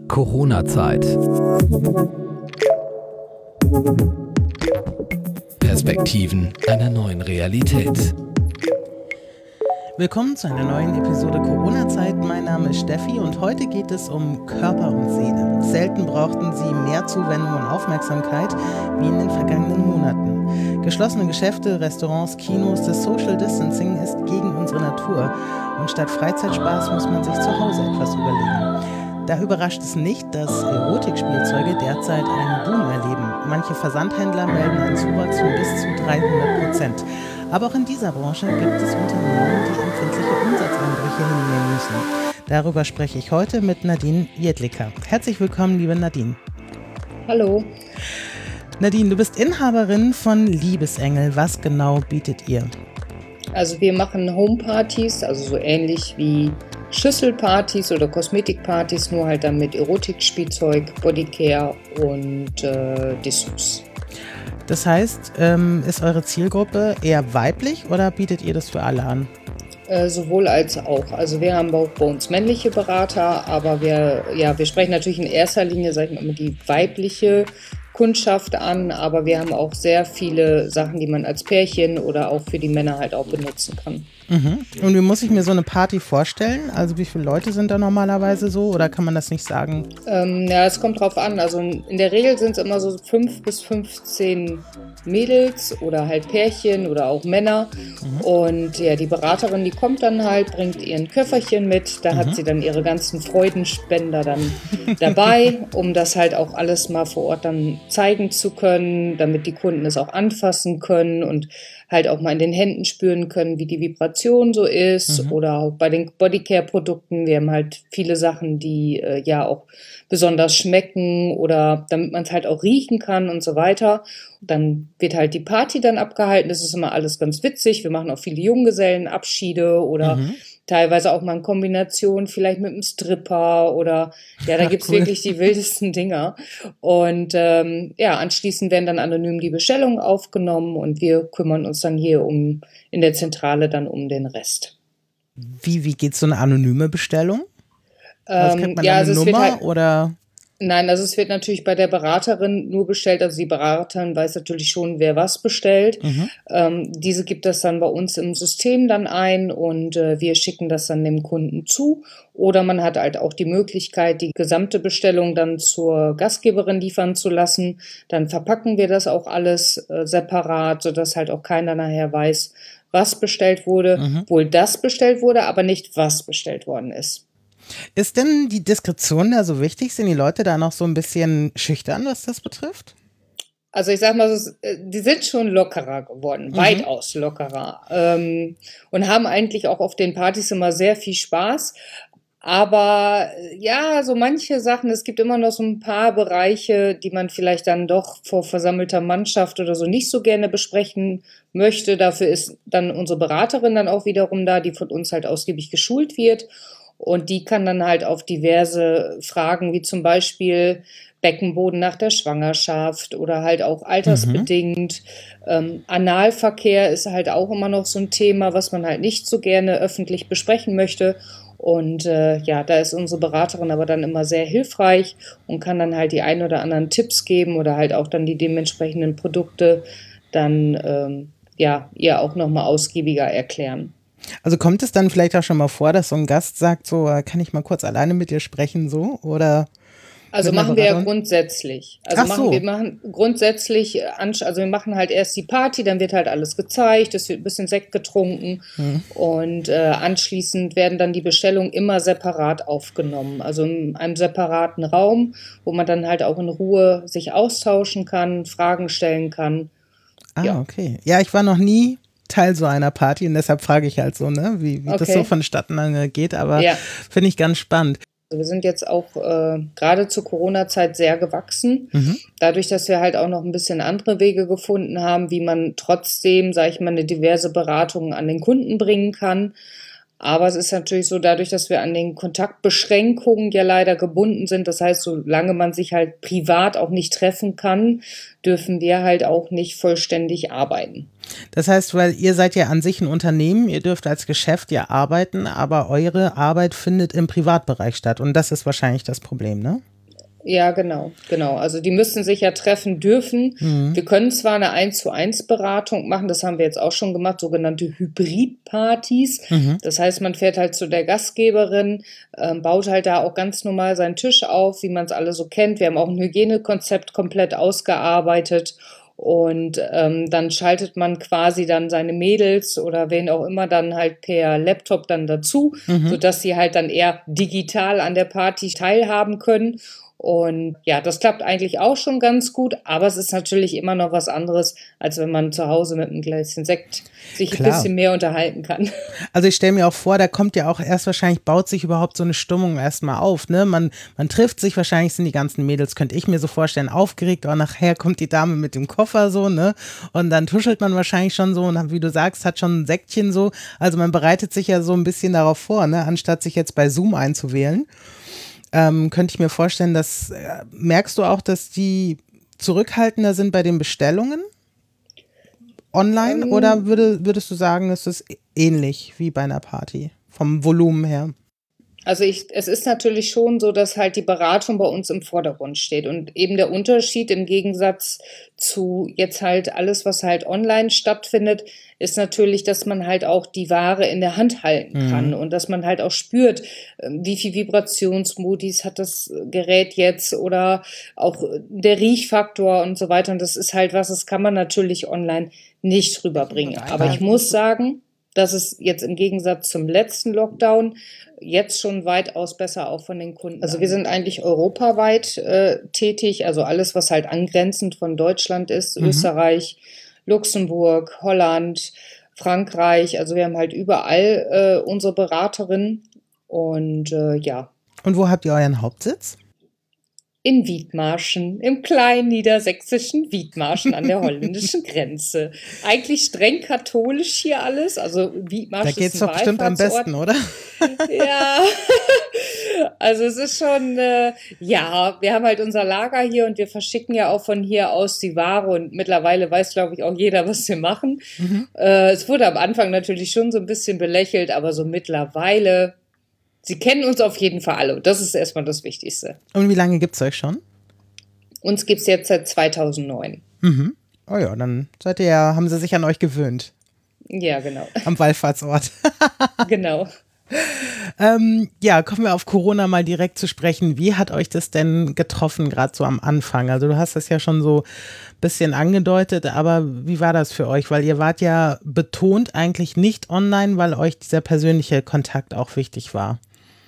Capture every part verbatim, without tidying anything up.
Corona-Zeit. Perspektiven einer neuen Realität. Willkommen zu einer neuen Episode Corona-Zeit. Mein Name ist Steffi und heute geht es um Körper und Seele. Selten brauchten sie mehr Zuwendung und Aufmerksamkeit wie in den vergangenen Monaten. Geschlossene Geschäfte, Restaurants, Kinos, das Social Distancing ist gegen unsere Natur. Und statt Freizeitspaß muss man sich zu Hause etwas überlegen. Da überrascht es nicht, dass Erotikspielzeuge derzeit einen Boom erleben. Manche Versandhändler melden einen Zuwachs von bis zu dreihundert Prozent. Aber auch in dieser Branche gibt es Unternehmen, die empfindliche Umsatzeinbrüche hinnehmen müssen. Darüber spreche ich heute mit Nadine Jedlicker. Herzlich willkommen, liebe Nadine. Hallo. Nadine, du bist Inhaberin von Liebesengel. Was genau bietet ihr? Also wir machen Homepartys, also so ähnlich wie Schüsselpartys oder Kosmetikpartys, nur halt dann mit Erotikspielzeug, Bodycare und äh, Dessous. Das heißt, ähm, ist eure Zielgruppe eher weiblich oder bietet ihr das für alle an? Äh, sowohl als auch. Also wir haben auch bei uns männliche Berater, aber wir, ja, wir sprechen natürlich in erster Linie, sag ich mal, die weibliche Kundschaft an, aber wir haben auch sehr viele Sachen, die man als Pärchen oder auch für die Männer halt auch benutzen kann. Mhm. Und wie muss ich mir so eine Party vorstellen? Also wie viele Leute sind da normalerweise so oder kann man das nicht sagen? Ähm, ja, es kommt drauf an. Also in der Regel sind es immer so fünf bis fünfzehn Mädels oder halt Pärchen oder auch Männer. Mhm. Und ja, die Beraterin, die kommt dann halt, bringt ihren Köfferchen mit. Da mhm. hat sie dann ihre ganzen Freudenspender dann dabei, um das halt auch alles mal vor Ort dann zeigen zu können, damit die Kunden es auch anfassen können und halt auch mal in den Händen spüren können, wie die Vibration so ist. Mhm. Oder auch bei den Bodycare-Produkten. Wir haben halt viele Sachen, die äh, ja auch besonders schmecken oder damit man es halt auch riechen kann und so weiter. Dann wird halt die Party dann abgehalten. Das ist immer alles ganz witzig. Wir machen auch viele Junggesellenabschiede oder mhm. teilweise auch mal in Kombination vielleicht mit einem Stripper oder ja, da gibt's cool. wirklich die wildesten Dinger. Und ähm, ja, anschließend werden dann anonym die Bestellungen aufgenommen und wir kümmern uns dann hier um in der Zentrale dann um den Rest. Wie, wie geht so eine anonyme Bestellung? Also kriegt man ja, eine also Nummer halt, oder? Nein, also es wird natürlich bei der Beraterin nur bestellt, also die Beraterin weiß natürlich schon, wer was bestellt. Mhm. Ähm, diese gibt das dann bei uns im System dann ein und äh, wir schicken das dann dem Kunden zu. Oder man hat halt auch die Möglichkeit, die gesamte Bestellung dann zur Gastgeberin liefern zu lassen. Dann verpacken wir das auch alles äh, separat, sodass halt auch keiner nachher weiß, was bestellt wurde. Mhm. Wohl das bestellt wurde, aber nicht was bestellt worden ist. Ist denn die Diskretion da so wichtig? Sind die Leute da noch so ein bisschen schüchtern, was das betrifft? Also ich sag mal, die sind schon lockerer geworden, mhm. weitaus lockerer ähm, und haben eigentlich auch auf den Partys immer sehr viel Spaß. Aber ja, so manche Sachen, es gibt immer noch so ein paar Bereiche, die man vielleicht dann doch vor versammelter Mannschaft oder so nicht so gerne besprechen möchte. Dafür ist dann unsere Beraterin dann auch wiederum da, die von uns halt ausgiebig geschult wird. Und die kann dann halt auf diverse Fragen, wie zum Beispiel Beckenboden nach der Schwangerschaft oder halt auch altersbedingt. Mhm. Ähm, Analverkehr ist halt auch immer noch so ein Thema, was man halt nicht so gerne öffentlich besprechen möchte. Und äh, ja, da ist unsere Beraterin aber dann immer sehr hilfreich und kann dann halt die ein oder anderen Tipps geben oder halt auch dann die dementsprechenden Produkte dann ähm, ja ihr auch nochmal ausgiebiger erklären. Also kommt es dann vielleicht auch schon mal vor, dass so ein Gast sagt, so kann ich mal kurz alleine mit dir sprechen, so oder? Also machen wir ja grundsätzlich. Also Ach machen so. wir machen grundsätzlich, also wir machen halt erst die Party, dann wird halt alles gezeigt, es wird ein bisschen Sekt getrunken hm. und äh, anschließend werden dann die Bestellungen immer separat aufgenommen. Also in einem separaten Raum, wo man dann halt auch in Ruhe sich austauschen kann, Fragen stellen kann. Ah, ja. Okay. Ja, ich war noch nie Teil so einer Party und deshalb frage ich halt so, ne, wie, wie okay. das so vonstatten geht, aber ja. Finde ich ganz spannend. Wir sind jetzt auch äh, gerade zur Corona-Zeit sehr gewachsen, mhm. dadurch, dass wir halt auch noch ein bisschen andere Wege gefunden haben, wie man trotzdem, sage ich mal, eine diverse Beratung an den Kunden bringen kann. Aber es ist natürlich so, dadurch, dass wir an den Kontaktbeschränkungen ja leider gebunden sind, das heißt, solange man sich halt privat auch nicht treffen kann, dürfen wir halt auch nicht vollständig arbeiten. Das heißt, weil ihr seid ja an sich ein Unternehmen, ihr dürft als Geschäft ja arbeiten, aber eure Arbeit findet im Privatbereich statt und das ist wahrscheinlich das Problem, ne? Ja, genau, genau. Also die müssen sich ja treffen dürfen. Mhm. Wir können zwar eine eins zu eins Beratung machen, das haben wir jetzt auch schon gemacht, sogenannte Hybridpartys. Mhm. Das heißt, man fährt halt zu der Gastgeberin, ähm, baut halt da auch ganz normal seinen Tisch auf, wie man es alle so kennt. Wir haben auch ein Hygienekonzept komplett ausgearbeitet. Und ähm, dann schaltet man quasi dann seine Mädels oder wen auch immer dann halt per Laptop dann dazu, mhm. sodass sie halt dann eher digital an der Party teilhaben können. Und ja, das klappt eigentlich auch schon ganz gut, aber es ist natürlich immer noch was anderes, als wenn man zu Hause mit einem Gläschen Sekt sich Klar. ein bisschen mehr unterhalten kann. Also ich stelle mir auch vor, da kommt ja auch erst wahrscheinlich, baut sich überhaupt so eine Stimmung erstmal auf, ne? Man, man trifft sich, wahrscheinlich sind die ganzen Mädels, könnte ich mir so vorstellen, aufgeregt, aber nachher kommt die Dame mit dem Koffer so, ne? Und dann tuschelt man wahrscheinlich schon so und wie du sagst, hat schon ein Säckchen so, also man bereitet sich ja so ein bisschen darauf vor, ne? Anstatt sich jetzt bei Zoom einzuwählen. Ähm, könnte ich mir vorstellen, dass, äh, merkst du auch, dass die zurückhaltender sind bei den Bestellungen online ähm, oder würde, würdest du sagen, es ist ähnlich wie bei einer Party vom Volumen her? Also ich, es ist natürlich schon so, dass halt die Beratung bei uns im Vordergrund steht und eben der Unterschied im Gegensatz zu jetzt halt alles, was halt online stattfindet, ist natürlich, dass man halt auch die Ware in der Hand halten kann mhm. und dass man halt auch spürt, wie viel Vibrationsmodis hat das Gerät jetzt oder auch der Riechfaktor und so weiter. Und das ist halt was, das kann man natürlich online nicht rüberbringen. Aber ich muss sagen, dass es jetzt im Gegensatz zum letzten Lockdown jetzt schon weitaus besser auch von den Kunden. Also wir sind eigentlich europaweit äh, tätig, also alles, was halt angrenzend von Deutschland ist, mhm. Österreich, Luxemburg, Holland, Frankreich. Also wir haben halt überall äh, unsere Beraterin und äh, ja. Und wo habt ihr euren Hauptsitz? In Wiedmarschen, im kleinen niedersächsischen Wiedmarschen an der holländischen Grenze. Eigentlich streng katholisch hier alles, also Wiedmarschen ist ein Da geht's doch bestimmt am besten, oder? Ja, also es ist schon, äh, ja, wir haben halt unser Lager hier und wir verschicken ja auch von hier aus die Ware und mittlerweile weiß, glaube ich, auch jeder, was wir machen. Mhm. Äh, es wurde am Anfang natürlich schon so ein bisschen belächelt, aber so mittlerweile... Sie kennen uns auf jeden Fall alle. Das ist erstmal das Wichtigste. Und wie lange gibt es euch schon? Uns gibt es jetzt seit zweitausendneun. Mhm. Oh ja, dann seid ihr ja, haben sie sich an euch gewöhnt. Ja, genau. Am Wallfahrtsort. Genau. ähm, ja, kommen wir auf Corona mal direkt zu sprechen. Wie hat euch das denn getroffen, gerade so am Anfang? Also du hast das ja schon so ein bisschen angedeutet, aber wie war das für euch? Weil ihr wart ja betont eigentlich nicht online, weil euch dieser persönliche Kontakt auch wichtig war.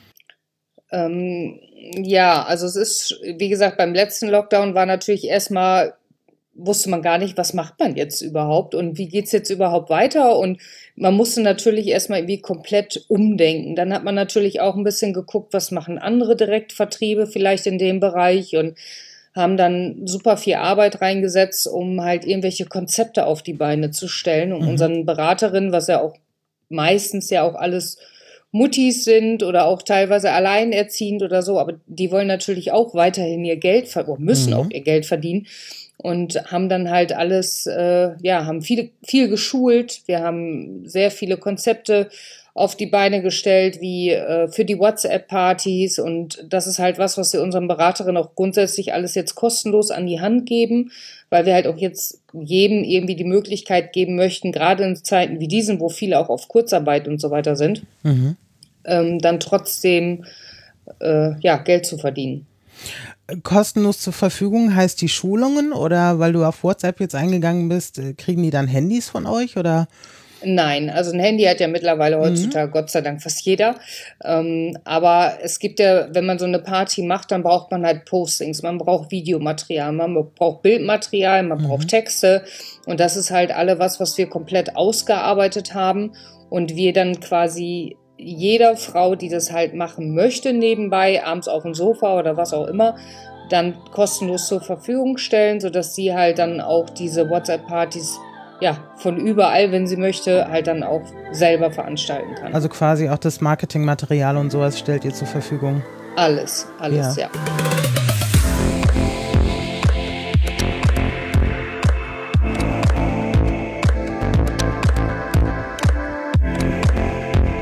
Ähm, ja, also es ist, wie gesagt, beim letzten Lockdown war natürlich erstmal, wusste man gar nicht, was macht man jetzt überhaupt und wie geht's jetzt überhaupt weiter und man musste natürlich erstmal irgendwie komplett umdenken. Dann hat man natürlich auch ein bisschen geguckt, was machen andere Direktvertriebe vielleicht in dem Bereich und haben dann super viel Arbeit reingesetzt, um halt irgendwelche Konzepte auf die Beine zu stellen, um mhm. unseren Beraterinnen, was ja auch meistens ja auch alles Muttis sind oder auch teilweise alleinerziehend oder so, aber die wollen natürlich auch weiterhin ihr Geld ver- oder müssen mhm. auch ihr Geld verdienen und haben dann halt alles, äh, ja, haben viel, viel geschult. Wir haben sehr viele Konzepte auf die Beine gestellt, wie äh, für die WhatsApp-Partys und das ist halt was, was wir unseren Beraterinnen auch grundsätzlich alles jetzt kostenlos an die Hand geben, weil wir halt auch jetzt jedem irgendwie die Möglichkeit geben möchten, gerade in Zeiten wie diesen, wo viele auch auf Kurzarbeit und so weiter sind, mhm. ähm, dann trotzdem äh, ja, Geld zu verdienen. Kostenlos zur Verfügung heißt die Schulungen oder weil du auf WhatsApp jetzt eingegangen bist, kriegen die dann Handys von euch oder? Nein, also ein Handy hat ja mittlerweile heutzutage mhm. Gott sei Dank fast jeder. Ähm, aber es gibt ja, wenn man so eine Party macht, dann braucht man halt Postings, man braucht Videomaterial, man braucht Bildmaterial, man mhm. braucht Texte. Und das ist halt alle was, was wir komplett ausgearbeitet haben. Und wir dann quasi jeder Frau, die das halt machen möchte, nebenbei, abends auf dem Sofa oder was auch immer, dann kostenlos zur Verfügung stellen, sodass sie halt dann auch diese WhatsApp-Partys ja, von überall, wenn sie möchte, halt dann auch selber veranstalten kann. Also quasi auch das Marketingmaterial und sowas stellt ihr zur Verfügung? Alles, alles, ja. ja.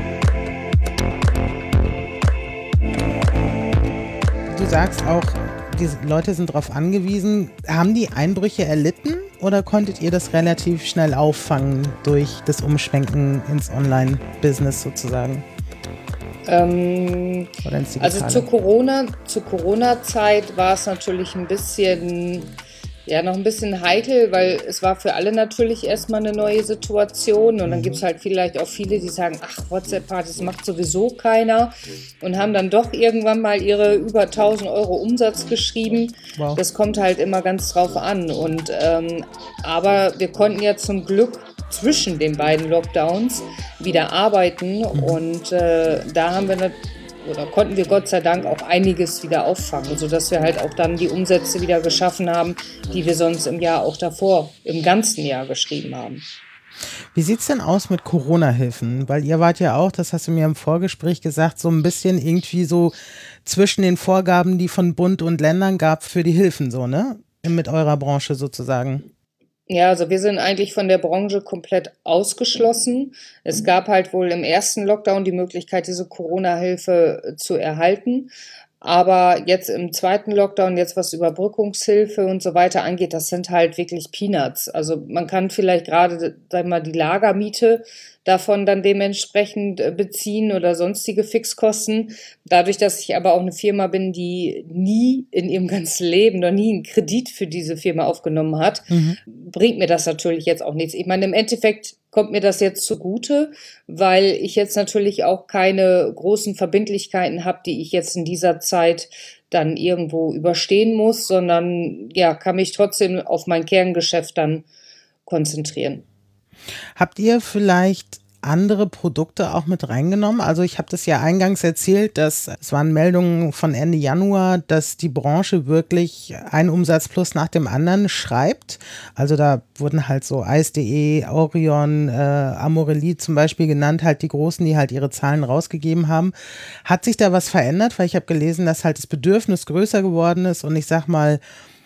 Du sagst auch, die Leute sind darauf angewiesen. Haben die Einbrüche erlitten oder konntet ihr das relativ schnell auffangen durch das Umschwenken ins Online-Business sozusagen? Ähm, also zu Corona, zu Corona-Zeit war es natürlich ein bisschen, ja, noch ein bisschen heikel, weil es war für alle natürlich erstmal eine neue Situation und dann gibt es halt vielleicht auch viele, die sagen, ach, WhatsApp-Partys macht sowieso keiner und haben dann doch irgendwann mal ihre über tausend Euro Umsatz geschrieben. Wow. Das kommt halt immer ganz drauf an und ähm, aber wir konnten ja zum Glück zwischen den beiden Lockdowns wieder arbeiten und äh, da haben wir nicht, oder konnten wir Gott sei Dank auch einiges wieder auffangen, sodass wir halt auch dann die Umsätze wieder geschaffen haben, die wir sonst im Jahr auch davor, im ganzen Jahr geschrieben haben. Wie sieht es denn aus mit Corona-Hilfen? Weil ihr wart ja auch, das hast du mir im Vorgespräch gesagt, so ein bisschen irgendwie so zwischen den Vorgaben, die von Bund und Ländern gab für die Hilfen, so, ne? Mit eurer Branche sozusagen. Ja, also wir sind eigentlich von der Branche komplett ausgeschlossen. Es gab halt wohl im ersten Lockdown die Möglichkeit, diese Corona-Hilfe zu erhalten. Aber jetzt im zweiten Lockdown, jetzt was Überbrückungshilfe und so weiter angeht, das sind halt wirklich Peanuts. Also man kann vielleicht gerade, sag mal, die Lagermiete davon dann dementsprechend beziehen oder sonstige Fixkosten. Dadurch, dass ich aber auch eine Firma bin, die nie in ihrem ganzen Leben noch nie einen Kredit für diese Firma aufgenommen hat, mhm. bringt mir das natürlich jetzt auch nichts. Ich meine, im Endeffekt kommt mir das jetzt zugute, weil ich jetzt natürlich auch keine großen Verbindlichkeiten habe, die ich jetzt in dieser Zeit dann irgendwo überstehen muss, sondern ja, kann mich trotzdem auf mein Kerngeschäft dann konzentrieren. Habt ihr vielleicht andere Produkte auch mit reingenommen? Also ich habe das ja eingangs erzählt, dass es waren Meldungen von Ende Januar, dass die Branche wirklich einen Umsatz plus nach dem anderen schreibt. Also da wurden halt so Eis punkt de, Orion, äh, Amorelie zum Beispiel genannt, halt die Großen, die halt ihre Zahlen rausgegeben haben. Hat sich da was verändert? Weil ich habe gelesen, dass halt das Bedürfnis größer geworden ist und ich sag mal,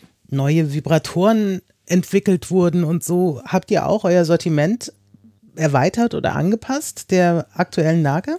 neue Vibratoren entwickelt wurden und so. Habt ihr auch euer Sortiment erweitert oder angepasst der aktuellen Lage?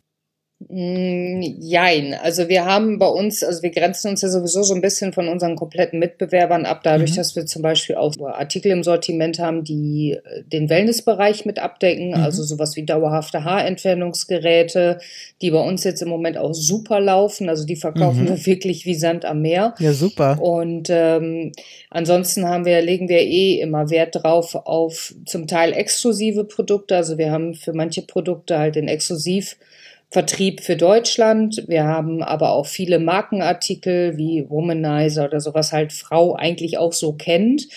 Jein, also wir haben bei uns, also wir grenzen uns ja sowieso so ein bisschen von unseren kompletten Mitbewerbern ab, dadurch, mhm. dass wir zum Beispiel auch Artikel im Sortiment haben, die den Wellnessbereich mit abdecken, mhm. also sowas wie dauerhafte Haarentfernungsgeräte, die bei uns jetzt im Moment auch super laufen, also die verkaufen mhm. wir wirklich wie Sand am Meer. Ja, super. Und ähm, ansonsten haben wir, legen wir eh immer Wert drauf auf zum Teil exklusive Produkte, also wir haben für manche Produkte halt den Exklusiv Vertrieb für Deutschland. Wir haben aber auch viele Markenartikel wie Womanizer oder sowas halt Frau eigentlich auch so kennt.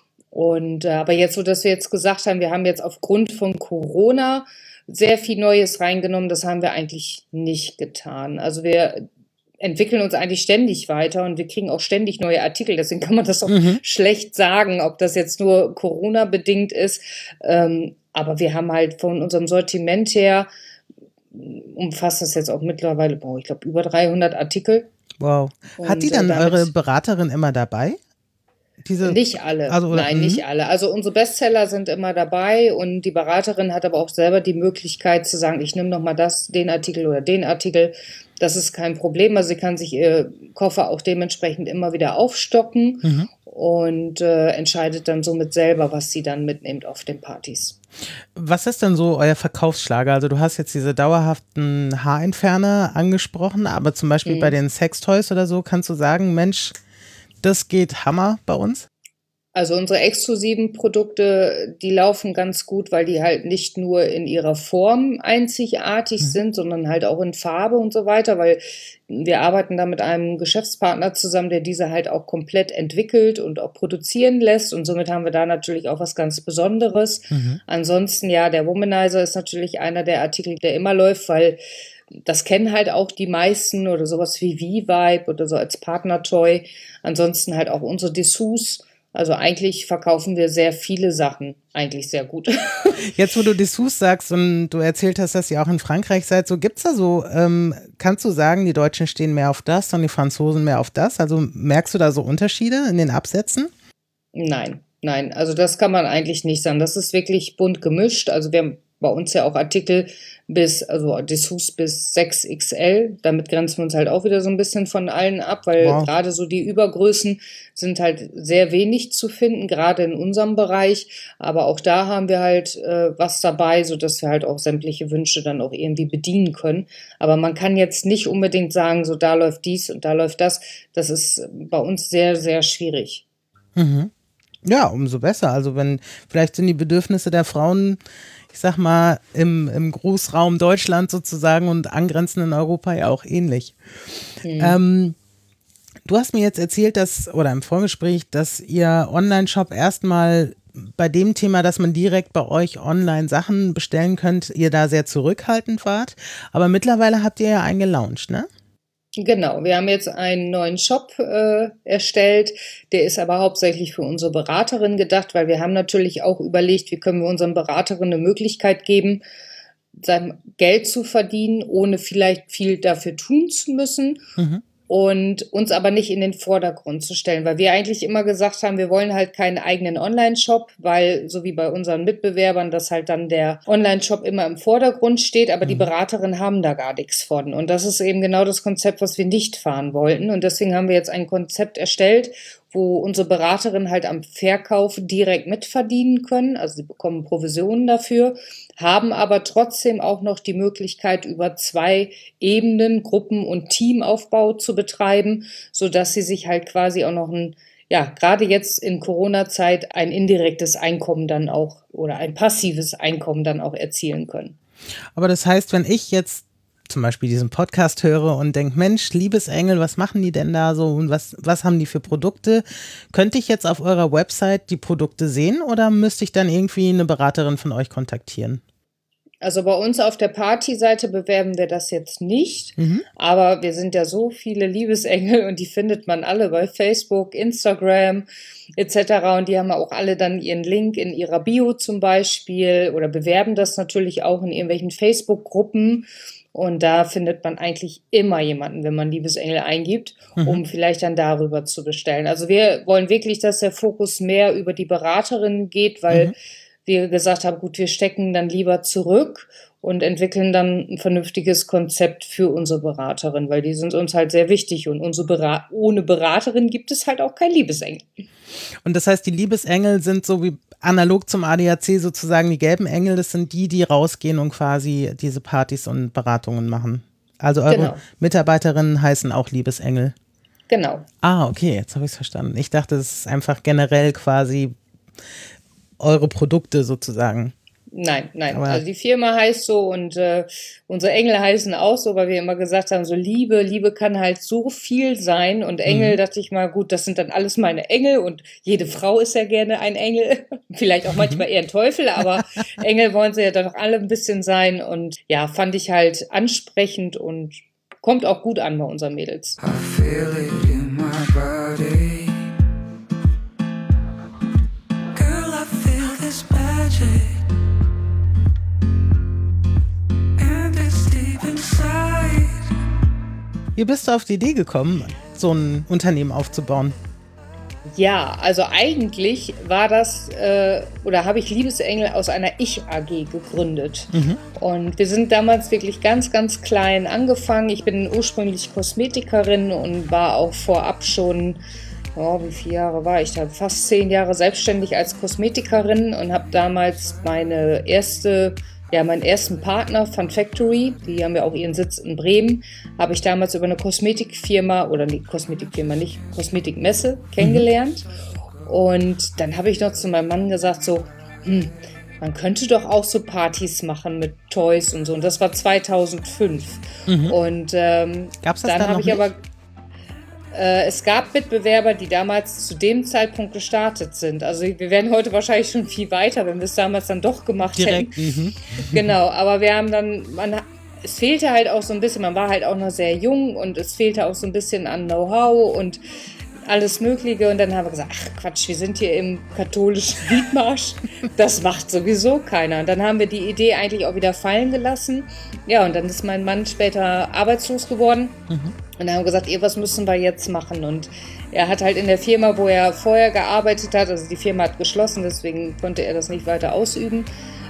Und äh, aber jetzt so, dass wir jetzt gesagt haben, wir haben jetzt aufgrund von Corona sehr viel Neues reingenommen, das haben wir eigentlich nicht getan. Also wir entwickeln uns eigentlich ständig weiter und wir kriegen auch ständig neue Artikel. Deswegen kann man das auch mhm. schlecht sagen, ob das jetzt nur Corona-bedingt ist. Ähm, aber wir haben halt von unserem Sortiment her umfasst das jetzt auch mittlerweile, boah, ich glaube, über dreihundert Artikel. Wow. Hat Und, die dann äh, damit, eure Beraterin immer dabei? Diese, nicht alle, also, oder, nein, nicht alle. Also unsere Bestseller sind immer dabei und die Beraterin hat aber auch selber die Möglichkeit zu sagen, ich nehme nochmal das, den Artikel oder den Artikel. Das ist kein Problem. Also sie kann sich ihr Koffer auch dementsprechend immer wieder aufstocken mhm. und äh, entscheidet dann somit selber, was sie dann mitnimmt auf den Partys. Was ist denn so euer Verkaufsschlager? Also du hast jetzt diese dauerhaften Haarentferner angesprochen, aber zum Beispiel mhm. bei den Sextoys oder so, kannst du sagen, Mensch, das geht Hammer bei uns? Also unsere exklusiven Produkte, die laufen ganz gut, weil die halt nicht nur in ihrer Form einzigartig mhm. sind, sondern halt auch in Farbe und so weiter, weil wir arbeiten da mit einem Geschäftspartner zusammen, der diese halt auch komplett entwickelt und auch produzieren lässt und somit haben wir da natürlich auch was ganz Besonderes. Mhm. Ansonsten, ja, der Womanizer ist natürlich einer der Artikel, der immer läuft, weil das kennen halt auch die meisten oder sowas wie V-Vibe oder so als Partnertoy. Ansonsten halt auch unsere Dessous. Also eigentlich verkaufen wir sehr viele Sachen, eigentlich sehr gut. Jetzt, wo du Dessous sagst und du erzählt hast, dass ihr auch in Frankreich seid, so gibt's da so, ähm, kannst du sagen, die Deutschen stehen mehr auf das und die Franzosen mehr auf das? Also merkst du da so Unterschiede in den Absätzen? Nein, nein, also das kann man eigentlich nicht sagen. Das ist wirklich bunt gemischt. Also wir haben bei uns ja auch Artikel bis, also Dessous bis sechs X L. Damit grenzen wir uns halt auch wieder so ein bisschen von allen ab, weil Wow. gerade so die Übergrößen sind halt sehr wenig zu finden, gerade in unserem Bereich. Aber auch da haben wir halt äh, was dabei, sodass wir halt auch sämtliche Wünsche dann auch irgendwie bedienen können. Aber man kann jetzt nicht unbedingt sagen, so da läuft dies und da läuft das. Das ist bei uns sehr, sehr schwierig. Mhm. Ja, umso besser. Also wenn, vielleicht sind die Bedürfnisse der Frauen, ich sag mal, im, im Großraum Deutschland sozusagen und angrenzenden Europa ja auch ähnlich. Mhm. Ähm, du hast mir jetzt erzählt, dass, oder im Vorgespräch, dass ihr Online-Shop erstmal bei dem Thema, dass man direkt bei euch online Sachen bestellen könnt, ihr da sehr zurückhaltend wart. Aber mittlerweile habt ihr ja einen gelauncht, ne? Genau, wir haben jetzt einen neuen Shop äh, erstellt, der ist aber hauptsächlich für unsere Beraterin gedacht, weil wir haben natürlich auch überlegt, wie können wir unseren Beraterinnen eine Möglichkeit geben, sein Geld zu verdienen, ohne vielleicht viel dafür tun zu müssen. Mhm. Und uns aber nicht in den Vordergrund zu stellen, weil wir eigentlich immer gesagt haben, wir wollen halt keinen eigenen Online-Shop, weil so wie bei unseren Mitbewerbern, dass halt dann der Online-Shop immer im Vordergrund steht, aber mhm. die Beraterinnen haben da gar nichts von. Und das ist eben genau das Konzept, was wir nicht fahren wollten. Und deswegen haben wir jetzt ein Konzept erstellt, wo unsere Beraterinnen halt am Verkauf direkt mitverdienen können. Also sie bekommen Provisionen dafür, haben aber trotzdem auch noch die Möglichkeit, über zwei Ebenen Gruppen- und Teamaufbau zu betreiben, sodass sie sich halt quasi auch noch ein, ja, gerade jetzt in Corona-Zeit ein indirektes Einkommen dann auch oder ein passives Einkommen dann auch erzielen können. Aber das heißt, wenn ich jetzt zum Beispiel diesen Podcast höre und denke, Mensch, Liebesengel, was machen die denn da so und was, was haben die für Produkte? Könnte ich jetzt auf eurer Website die Produkte sehen oder müsste ich dann irgendwie eine Beraterin von euch kontaktieren? Also bei uns auf der Party-Seite bewerben wir das jetzt nicht, mhm. aber wir sind ja so viele Liebesengel und die findet man alle bei Facebook, Instagram et cetera. Und die haben auch alle dann ihren Link in ihrer Bio zum Beispiel oder bewerben das natürlich auch in irgendwelchen Facebook-Gruppen. Und da findet man eigentlich immer jemanden, wenn man Liebesengel eingibt, mhm. um vielleicht dann darüber zu bestellen. Also wir wollen wirklich, dass der Fokus mehr über die Beraterin geht, weil mhm. wir gesagt haben, gut, wir stecken dann lieber zurück und entwickeln dann ein vernünftiges Konzept für unsere Beraterin, weil die sind uns halt sehr wichtig und unsere Berat- ohne Beraterin gibt es halt auch kein Liebesengel. Und das heißt, die Liebesengel sind so wie analog zum A D A C sozusagen die gelben Engel, das sind die, die rausgehen und quasi diese Partys und Beratungen machen. Also eure genau. Mitarbeiterinnen heißen auch Liebesengel. Genau. Ah, okay, jetzt habe ich es verstanden. Ich dachte, es ist einfach generell quasi eure Produkte sozusagen. Nein, nein. Aber also die Firma heißt so und äh, unsere Engel heißen auch so, weil wir immer gesagt haben, so Liebe, Liebe kann halt so viel sein und Engel, mhm. dachte ich mal, gut, das sind dann alles meine Engel und jede Frau ist ja gerne ein Engel, vielleicht auch manchmal eher ein Teufel, aber Engel wollen sie ja dann auch alle ein bisschen sein und ja, fand ich halt ansprechend und kommt auch gut an bei unseren Mädels. I feel it in my body. Girl, I feel this magic. Wie bist du auf die Idee gekommen, so ein Unternehmen aufzubauen? Ja, also eigentlich war das, äh, oder habe ich Liebesengel aus einer Ich-A G gegründet. Mhm. Und wir sind damals wirklich ganz, ganz klein angefangen. Ich bin ursprünglich Kosmetikerin und war auch vorab schon, oh, wie viele Jahre war ich da? Fast zehn Jahre selbstständig als Kosmetikerin und habe damals meine erste Ja, meinen ersten Partner, Fun Factory, die haben ja auch ihren Sitz in Bremen, habe ich damals über eine Kosmetikfirma, oder die Kosmetikfirma nicht, Kosmetikmesse kennengelernt. Mhm. Und dann habe ich noch zu meinem Mann gesagt, so, hm, man könnte doch auch so Partys machen mit Toys und so. Und das war zweitausendfünf. Mhm. Und ähm, Gab's das dann, dann habe ich nicht? aber... Es gab Mitbewerber, die damals zu dem Zeitpunkt gestartet sind. Also wir wären heute wahrscheinlich schon viel weiter, wenn wir es damals dann doch gemacht Direkt. hätten. Mhm. Genau, aber wir haben dann, man, es fehlte halt auch so ein bisschen, man war halt auch noch sehr jung und es fehlte auch so ein bisschen an Know-how und alles Mögliche. Und dann haben wir gesagt, ach Quatsch, wir sind hier im katholischen Liedmarsch. Das macht sowieso keiner. Und dann haben wir die Idee eigentlich auch wieder fallen gelassen. Ja, und dann ist mein Mann später arbeitslos geworden. Mhm. Und dann haben wir gesagt, ey, was müssen wir jetzt machen? Und er hat halt in der Firma, wo er vorher gearbeitet hat, also die Firma hat geschlossen, deswegen konnte er das nicht weiter ausüben.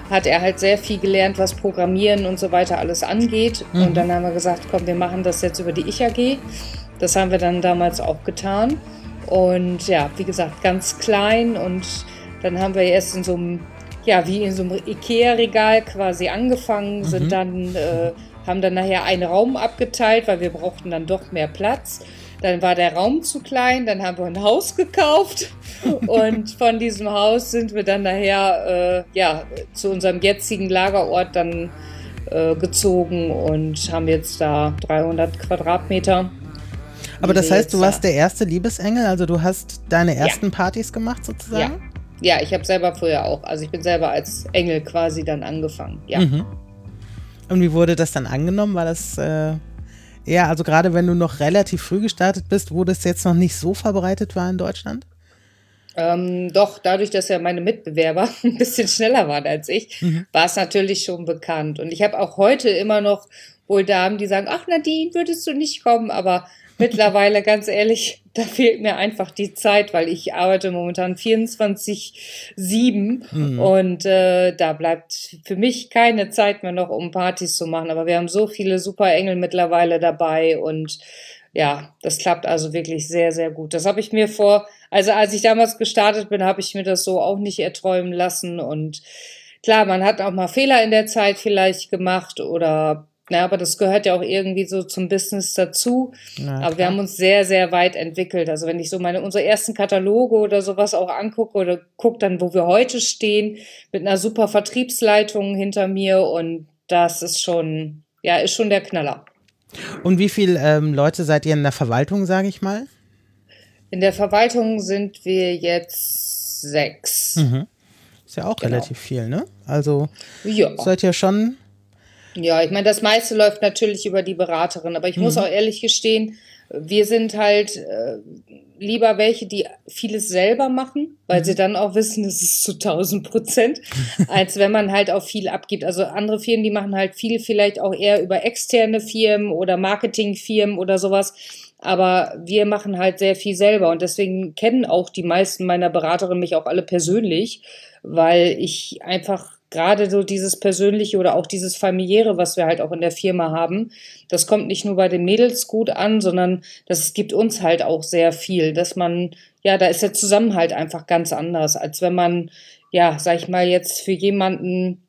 hat er halt sehr viel gelernt, was Programmieren und so weiter alles angeht. Mhm. Und dann haben wir gesagt, komm, wir machen das jetzt über die Ich A G. Das haben wir dann damals auch getan. Und ja, wie gesagt, ganz klein. Und dann haben wir erst in so einem, ja, wie in so einem Ikea-Regal quasi angefangen, mhm. sind dann, äh, haben dann nachher einen Raum abgeteilt, weil wir brauchten dann doch mehr Platz. Dann war der Raum zu klein, dann haben wir ein Haus gekauft und von diesem Haus sind wir dann nachher äh, ja, zu unserem jetzigen Lagerort dann äh, gezogen und haben jetzt da dreihundert Quadratmeter. Aber das heißt, du warst der erste Liebesengel, also du hast deine ersten ja. Partys gemacht sozusagen? Ja, ja, ich habe selber früher auch, also ich bin selber als Engel quasi dann angefangen, ja. Mhm. Und wie wurde das dann angenommen? War das... Äh Ja, also gerade wenn du noch relativ früh gestartet bist, wo das jetzt noch nicht so verbreitet war in Deutschland? Ähm, doch, dadurch, dass ja meine Mitbewerber ein bisschen schneller waren als ich, mhm. war es natürlich schon bekannt. Und ich habe auch heute immer noch wohl Damen, die sagen, ach Nadine, würdest du nicht kommen? Aber mittlerweile, ganz ehrlich, da fehlt mir einfach die Zeit, weil ich arbeite momentan vierundzwanzig sieben mhm. und äh, da bleibt für mich keine Zeit mehr noch, um Partys zu machen. Aber wir haben so viele super Engel mittlerweile dabei und ja, das klappt also wirklich sehr, sehr gut. Das habe ich mir vor, also als ich damals gestartet bin, habe ich mir das so auch nicht erträumen lassen und klar, man hat auch mal Fehler in der Zeit vielleicht gemacht oder ja, aber das gehört ja auch irgendwie so zum Business dazu. Na, aber wir haben uns sehr, sehr weit entwickelt. Also wenn ich so meine, unsere ersten Kataloge oder sowas auch angucke oder gucke dann, wo wir heute stehen, mit einer super Vertriebsleitung hinter mir und das ist schon, ja, ist schon der Knaller. Und wie viele ähm, Leute seid ihr in der Verwaltung, sage ich mal? In der Verwaltung sind wir jetzt sechs. Mhm. Ist ja auch genau. relativ viel, ne? Also ja. seid ihr schon... Ja, ich meine, das meiste läuft natürlich über die Beraterin, aber ich mhm. muss auch ehrlich gestehen, wir sind halt äh, lieber welche, die vieles selber machen, weil mhm. sie dann auch wissen, es ist zu tausend Prozent, als wenn man halt auch viel abgibt. Also andere Firmen, die machen halt viel vielleicht auch eher über externe Firmen oder Marketingfirmen oder sowas. Aber wir machen halt sehr viel selber und deswegen kennen auch die meisten meiner Beraterinnen mich auch alle persönlich, weil ich einfach gerade so dieses Persönliche oder auch dieses Familiäre, was wir halt auch in der Firma haben, das kommt nicht nur bei den Mädels gut an, sondern das gibt uns halt auch sehr viel, dass man, ja, da ist der Zusammenhalt einfach ganz anders, als wenn man, ja, sag ich mal, jetzt für jemanden,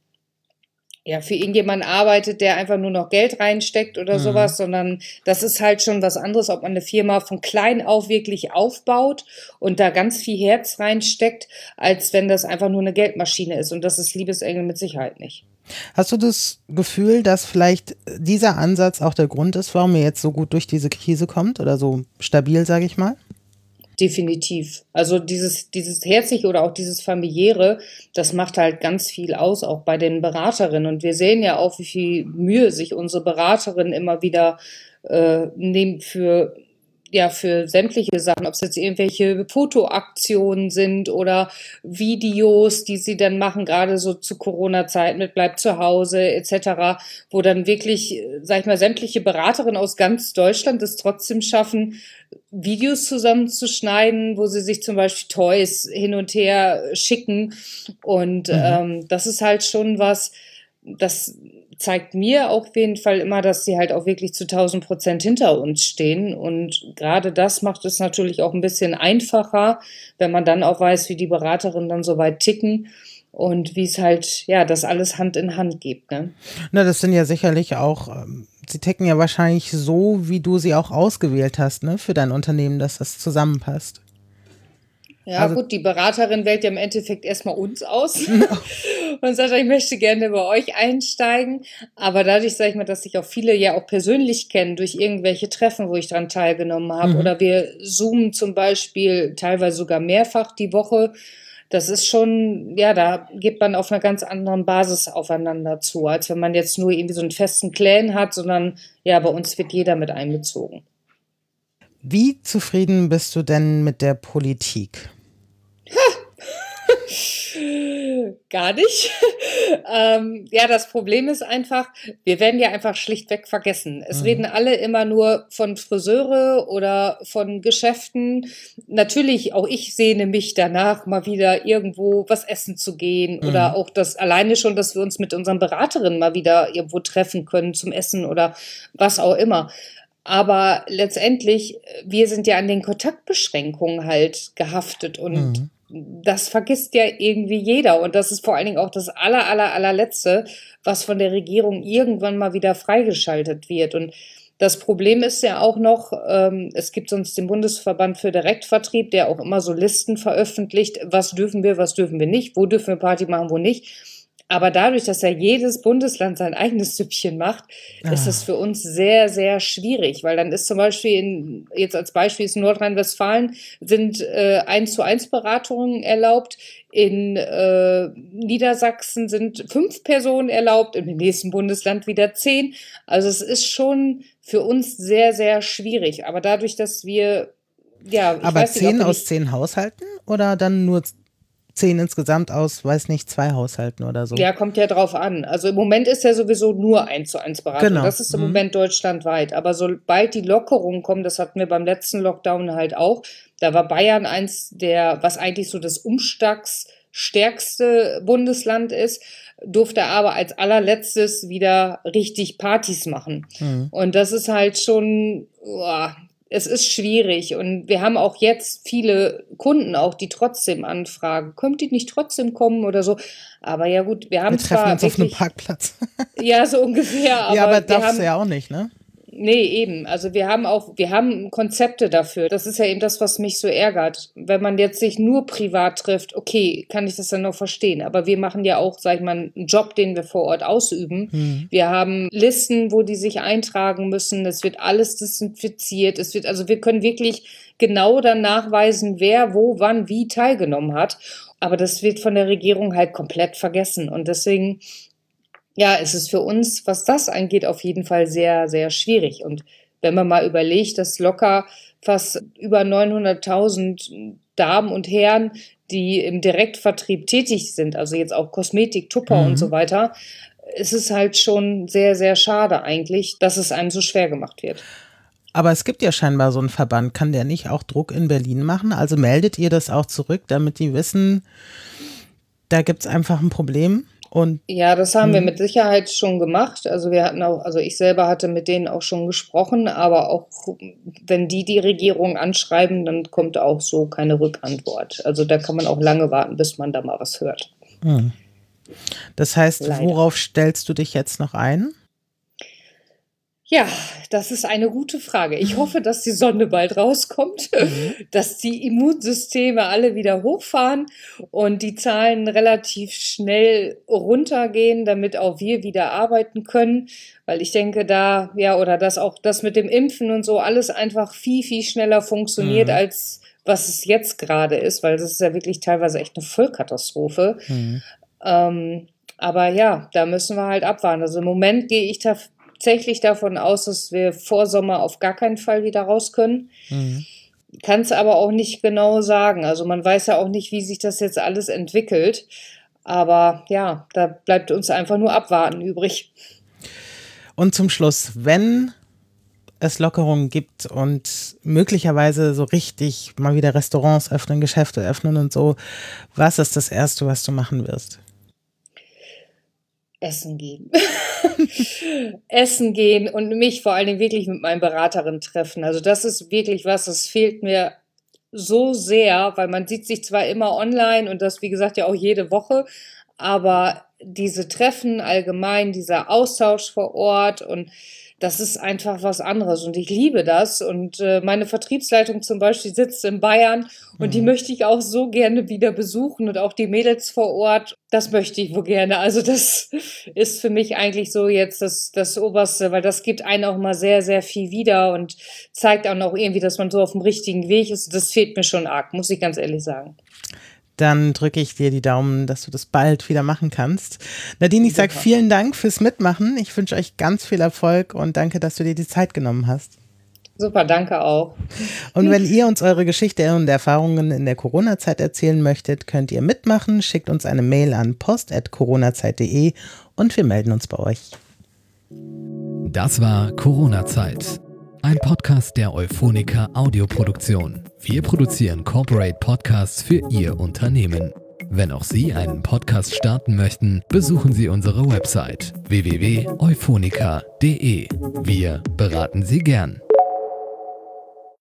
ja, für irgendjemanden arbeitet, der einfach nur noch Geld reinsteckt oder mhm. sowas, sondern das ist halt schon was anderes, ob man eine Firma von klein auf wirklich aufbaut und da ganz viel Herz reinsteckt, als wenn das einfach nur eine Geldmaschine ist. Und das ist Liebesengel mit Sicherheit nicht. Hast du das Gefühl, dass vielleicht dieser Ansatz auch der Grund ist, warum ihr jetzt so gut durch diese Krise kommt oder so stabil, sage ich mal? Definitiv. Also dieses, dieses Herzliche oder auch dieses Familiäre, das macht halt ganz viel aus, auch bei den Beraterinnen. Und wir sehen ja auch, wie viel Mühe sich unsere Beraterinnen immer wieder äh, nehmen für, ja, für sämtliche Sachen, ob es jetzt irgendwelche Fotoaktionen sind oder Videos, die sie dann machen, gerade so zu Corona-Zeiten mit Bleib zu Hause et cetera, wo dann wirklich, sag ich mal, sämtliche Beraterinnen aus ganz Deutschland es trotzdem schaffen, Videos zusammenzuschneiden, wo sie sich zum Beispiel Toys hin und her schicken. Und mhm. ähm, das ist halt schon was, das zeigt mir auf jeden Fall immer, dass sie halt auch wirklich zu tausend Prozent hinter uns stehen. Und gerade das macht es natürlich auch ein bisschen einfacher, wenn man dann auch weiß, wie die Beraterinnen dann so weit ticken. Und wie es halt, ja, das alles Hand in Hand geht, ne? Na, das sind ja sicherlich auch, ähm, sie ticken ja wahrscheinlich so, wie du sie auch ausgewählt hast, ne, für dein Unternehmen, dass das zusammenpasst. Ja, also, gut, die Beraterin wählt ja im Endeffekt erstmal uns aus und sagt, ich möchte gerne bei euch einsteigen. Aber dadurch, sage ich mal, dass sich auch viele ja auch persönlich kennen durch irgendwelche Treffen, wo ich dran teilgenommen habe. Mhm. Oder wir zoomen zum Beispiel teilweise sogar mehrfach die Woche. Das ist schon, ja, da geht man auf einer ganz anderen Basis aufeinander zu, als wenn man jetzt nur irgendwie so einen festen Clan hat, sondern ja, bei uns wird jeder mit einbezogen. Wie zufrieden bist du denn mit der Politik? gar nicht. ähm, ja, das Problem ist einfach, wir werden ja einfach schlichtweg vergessen. Es mhm. reden alle immer nur von Friseure oder von Geschäften. Natürlich, auch ich sehne mich danach, mal wieder irgendwo was essen zu gehen mhm. oder auch das alleine schon, dass wir uns mit unseren Beraterinnen mal wieder irgendwo treffen können zum Essen oder was auch immer. Aber letztendlich, wir sind ja an den Kontaktbeschränkungen halt gehaftet und mhm. das vergisst ja irgendwie jeder. Und das ist vor allen Dingen auch das aller, aller, allerletzte, was von der Regierung irgendwann mal wieder freigeschaltet wird. Und das Problem ist ja auch noch, ähm, es gibt sonst den Bundesverband für Direktvertrieb, der auch immer so Listen veröffentlicht, was dürfen wir, was dürfen wir nicht, wo dürfen wir Party machen, wo nicht. Aber dadurch, dass ja jedes Bundesland sein eigenes Süppchen macht, ah. ist es für uns sehr, sehr schwierig. Weil dann ist zum Beispiel, in, jetzt als Beispiel ist in Nordrhein-Westfalen, sind äh, eins zu eins Beratungen erlaubt. In äh, Niedersachsen sind fünf Personen erlaubt, im nächsten Bundesland wieder zehn. Also es ist schon für uns sehr, sehr schwierig. Aber dadurch, dass wir, ja, ich Aber weiß nicht, zehn aus zehn Haushalten oder dann nur zehn insgesamt aus, weiß nicht, zwei Haushalten oder so? Ja, kommt ja drauf an. Also im Moment ist ja sowieso nur eins zu eins Beratung. Genau. Das ist im mhm. Moment deutschlandweit. Aber sobald die Lockerungen kommen, das hatten wir beim letzten Lockdown halt auch, da war Bayern eins der, was eigentlich so das umschlagsstärkste Bundesland ist, durfte aber als allerletztes wieder richtig Partys machen. Mhm. Und das ist halt schon, oh, es ist schwierig und wir haben auch jetzt viele Kunden auch, die trotzdem anfragen, könnt ihr nicht trotzdem kommen oder so, aber ja gut, wir haben wir treffen zwar uns wirklich, auf einem Parkplatz. Ja, so ungefähr. Aber ja, aber wir darfst haben, du ja auch nicht, ne? Nee, eben. Also wir haben auch, wir haben Konzepte dafür. Das ist ja eben das, was mich so ärgert. Wenn man jetzt sich nur privat trifft, okay, kann ich das dann noch verstehen. Aber wir machen ja auch, sag ich mal, einen Job, den wir vor Ort ausüben. Mhm. Wir haben Listen, wo die sich eintragen müssen. Es wird alles desinfiziert. Es wird, also wir können wirklich genau dann nachweisen, wer, wo, wann, wie teilgenommen hat. Aber das wird von der Regierung halt komplett vergessen. Und deswegen, ja, es ist für uns, was das angeht, auf jeden Fall sehr, sehr schwierig. Und wenn man mal überlegt, dass locker fast über neunhunderttausend Damen und Herren, die im Direktvertrieb tätig sind, also jetzt auch Kosmetik, Tupper mhm. und so weiter, ist es halt schon sehr, sehr schade eigentlich, dass es einem so schwer gemacht wird. Aber es gibt ja scheinbar so einen Verband. Kann der nicht auch Druck in Berlin machen? Also meldet ihr das auch zurück, damit die wissen, da gibt es einfach ein Problem? Und, ja, das haben mh. wir mit Sicherheit schon gemacht. Also wir hatten auch, also ich selber hatte mit denen auch schon gesprochen, aber auch wenn die die Regierung anschreiben, dann kommt auch so keine Rückantwort. Also da kann man auch lange warten, bis man da mal was hört. Mhm. Das heißt, Leider. Worauf stellst du dich jetzt noch ein? Ja, das ist eine gute Frage. Ich hoffe, dass die Sonne bald rauskommt, mhm. dass die Immunsysteme alle wieder hochfahren und die Zahlen relativ schnell runtergehen, damit auch wir wieder arbeiten können. Weil ich denke, da, ja, oder dass auch das mit dem Impfen und so alles einfach viel, viel schneller funktioniert, mhm. als was es jetzt gerade ist, weil das ist ja wirklich teilweise echt eine Vollkatastrophe. Mhm. Ähm, aber ja, da müssen wir halt abwarten. Also im Moment gehe ich da tatsächlich davon aus, dass wir vor Sommer auf gar keinen Fall wieder raus können. Mhm. Kann es aber auch nicht genau sagen. Also man weiß ja auch nicht, wie sich das jetzt alles entwickelt. Aber ja, da bleibt uns einfach nur abwarten übrig. Und zum Schluss, wenn es Lockerungen gibt und möglicherweise so richtig mal wieder Restaurants öffnen, Geschäfte öffnen und so, was ist das Erste, was du machen wirst? Essen gehen. Essen gehen und mich vor allen Dingen wirklich mit meinen Beraterinnen treffen. Also das ist wirklich was, das fehlt mir so sehr, weil man sieht sich zwar immer online und das, wie gesagt, ja auch jede Woche, aber diese Treffen allgemein, dieser Austausch vor Ort und das ist einfach was anderes und ich liebe das und äh, meine Vertriebsleitung zum Beispiel sitzt in Bayern und mhm. die möchte ich auch so gerne wieder besuchen und auch die Mädels vor Ort, das möchte ich wohl gerne. Also das ist für mich eigentlich so jetzt das, das Oberste, weil das gibt einen auch mal sehr, sehr viel wieder und zeigt auch noch irgendwie, dass man so auf dem richtigen Weg ist. Das fehlt mir schon arg, muss ich ganz ehrlich sagen. Dann drücke ich dir die Daumen, dass du das bald wieder machen kannst. Nadine, ich sage vielen Dank fürs Mitmachen. Ich wünsche euch ganz viel Erfolg und danke, dass du dir die Zeit genommen hast. Super, danke auch. Und wenn ihr uns eure Geschichte und Erfahrungen in der Corona-Zeit erzählen möchtet, könnt ihr mitmachen. Schickt uns eine Mail an post at coronazeit punkt de und wir melden uns bei euch. Das war Corona-Zeit, ein Podcast der Euphonica Audioproduktion. Wir produzieren Corporate Podcasts für Ihr Unternehmen. Wenn auch Sie einen Podcast starten möchten, besuchen Sie unsere Website w w w punkt euphonica punkt de. Wir beraten Sie gern.